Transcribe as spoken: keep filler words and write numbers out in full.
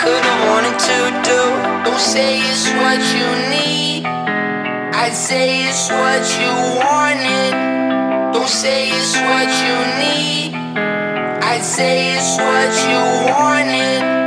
could've wanted to do. Don't say it's what you need, I'd say it's what you wanted. Don't say it's what you need, I'd say it's what you wanted.